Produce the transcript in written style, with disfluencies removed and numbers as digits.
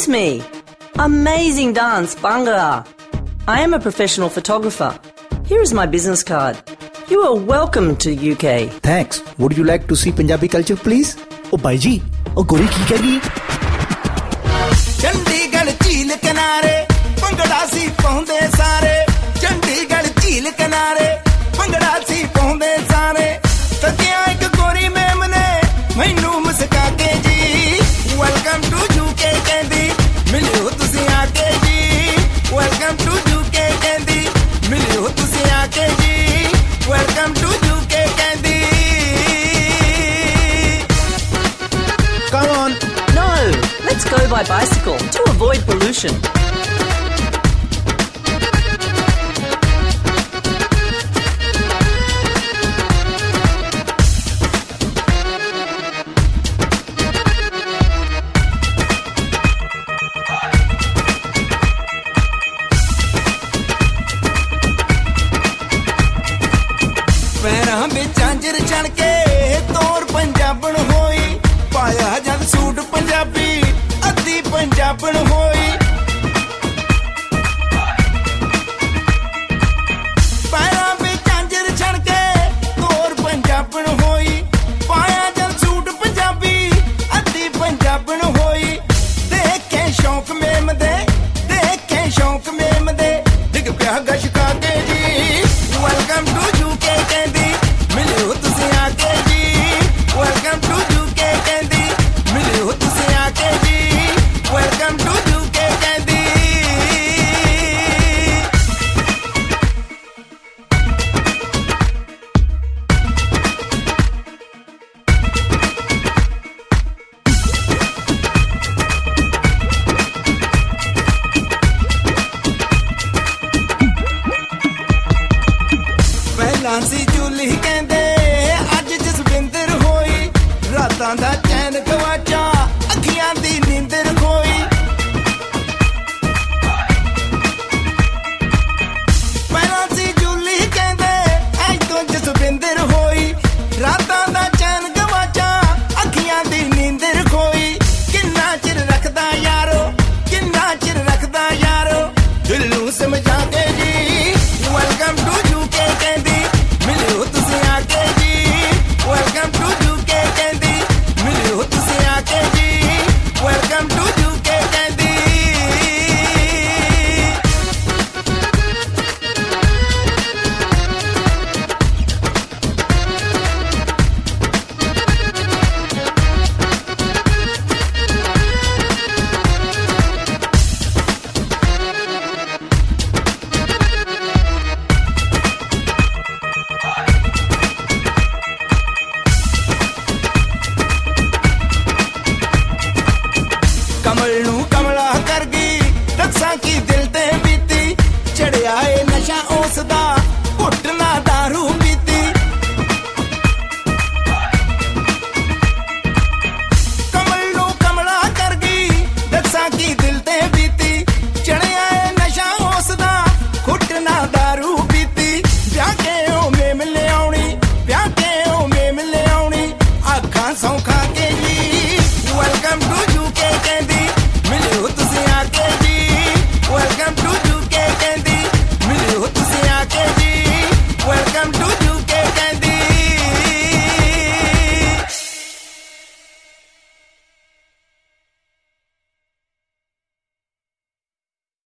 is me. Amazing dance, Bhangra. I am a professional photographer. Here is my business card. You are welcome to UK. Thanks. Would you like to see Punjabi culture, please? Oh, bhai ji, oh gori ki keh rahi hai? Chandigarh ਝੀਲ ਕਿਨਾਰੇ ਭੰਗੜਾ ਸੀ ਪਾਉਂਦੇ ਸਾਰੇ ਚੰਡੀਗੜ੍ਹ ਝੀਲ ਕਿਨਾਰੇ ਭੰਗੜਾ ਸੀ ਪਾਉਂਦੇ ਸਾਰੇ ਤੱਕਿਆ ਇੱਕ ਗੋਰੀ ਮੈਮ ਨੇ ਮੈਨੂੰ ਮੁਸਕਾ ਕੇ ਜੀ ਵੈਲਕਮ ਟੂ ਯੂਕੇ ਕਹਿੰਦੀ ਮਿਲਿਓ ਤੁਸੀਂ ਆ ਕੇ ਜੀ ਵੈਲਕਮ ਟੂ ਯੂਕੇ ਕਹਿੰਦੀ ਮਿਲਿਓ ਤੁਸੀਂ ਆ ਕੇ ਜੀ ਵੈਲਕਮ ਟੂ ਯੂਕੇ ਕਹਿੰਦੀ Come on. No, let's go by bicycle to avoid pollution. ਪੈਰਾਂ ਵਿੱਚ ਝਾਂਜਰ ਛਣ ਕੇ ਤੋਰ ਪੰਜਾਬਣ ਹੋਈ ਪਾਇਆ ਜਦ ਸੂਟ ਪੰਜਾਬੀ ਅੱਧੀ ਪੰਜਾਬਣ ਹੋਈ ਪੈਰਾਂ ਵਿੱਚ ਝਾਂਜਰ ਛਣ ਕੇ ਤੋਰ ਪੰਜਾਬਣ ਹੋਈ ਪਾਇਆ ਜਦ ਸੂਟ ਪੰਜਾਬੀ ਅੱਧੀ ਪੰਜਾਬਣ ਹੋਈ ਦੇਖੇ ਸ਼ੌਂਕ ਮੇਮ ਦੇ ਦੇਖੇ ਸ਼ੌਂਕ ਮੇਮ ਦੇ ਡਿੱਗ ਪਿਆ ਗਸ਼ਕਾ ਕੇ ਜੀ ਵੈਲਕਮ ਟੂ ਯੂਕੇ ਕਹਿੰਦੀ ਮਿਲਿਓ ਤੁਸੀਂ ਆ ਕੇ ਜੀ ਵੈਲਕਮ ਟੂ ਯੂਕੇ ਕਹਿੰਦੀ ਮਿਲਿਓ ਤੁਸੀਂ ਆ ਕੇ ਜੀ ਵੈਲਕਮ ਟੂ ਯੂਕੇ ਕਹਿੰਦੀ ਪਹਿਲਾਂ ਸੀ ਜੂਲੀ ਕਹਿੰਦੇ ਅੱਜ ਜਸਵਿੰਦਰ ਹੋਈ ਰਾਤਾਂ ਦਾ ਚੈਨ ਗਵਾਚਾ ਅੱਖੀਆਂ ਦੀ ਨੀਂਦਰ ਖੋਈ ਪਹਿਲਾਂ ਸੀ ਜੂਲੀ ਕਹਿੰਦੇ ਅੱਜ ਤੋਂ ਜਸਵਿੰਦਰ ਹੋਈ ਰਾਤਾਂ ਦਾ ਚੈਨ ਗਵਾਚਾ ਅੱਖੀਆਂ ਦੀ ਨੀਂਦਰ ਖੋਈ ਕਿੰਨਾ ਚਿਰ ਰੱਖਦਾ ਯਾਰੋ ਕਿੰਨਾ ਚਿਰ ਰੱਖਦਾ ਯਾਰੋ ਦਿਲ ਨੂੰ ਸਮਝਾ ਕੇ ਜੀ ਵੈਲਕਮ ਟੂ ਯੂਕੇ ਕਹਿੰਦੀ ਮਿਲਿਓ ਤੁਸੀਂ ਆ ਕੇ ਜੀ ਵੈਲਕਮ ਟੂ ਯੂਕੇ ਕਹਿੰਦੀ ਮਿਲਿਓ ਤੁਸੀਂ ਆ ਕੇ ਜੀ ਵੈਲਕਮ ਟੂ ਯੂਕੇ ਕਹਿੰਦੀ ਕਮਲ ਨੂੰ ਕਮਲਾ ਕਰ ਗਈ ਦੱਸਾਂ ਕੀ ਦਿਲ ਤੇ ਬੀਤੀ ਚੜਿਆ ਏ ਨਸ਼ਾ ਉਸ ਦਾ